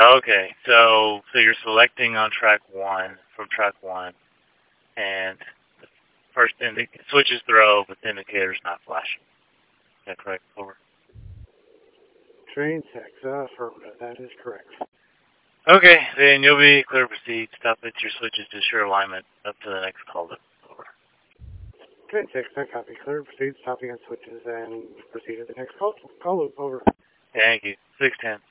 Okay, so you're selecting on track one from track one, and the first switch is throw, but the indicator's not flashing. Is that correct? Over. Train 6, affirmative. That is correct. Okay, then you'll be clear to proceed. Stop at your switches to assure alignment up to the next call. Over. Train 6, I copy. Clear to proceed. Stopping on switches and proceed to the next call loop. Over. Thank you. 610.